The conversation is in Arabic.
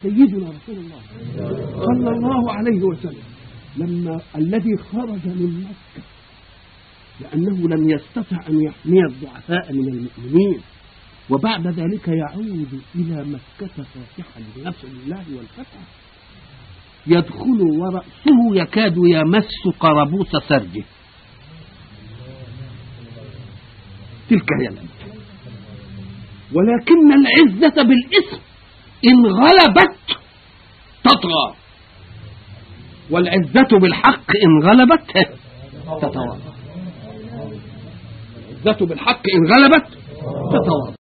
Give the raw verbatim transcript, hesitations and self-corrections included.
سيدنا رسول الله صلى الله عليه وسلم لما الذي خرج من مكة لأنه لم يستطع أن يحمي الضعفاء من المؤمنين، وبعد ذلك يعود إلى مكة فاتحا بنصر الله والفتح، يدخل ورأسه يكاد يمس قربوس سرجه. تلك هي الأمثلة. ولكن العزة بالاسم إن غلبت تطغى، والعزة بالحق إن غلبت تتواضع. العزة بالحق إن غلبت تتواضع.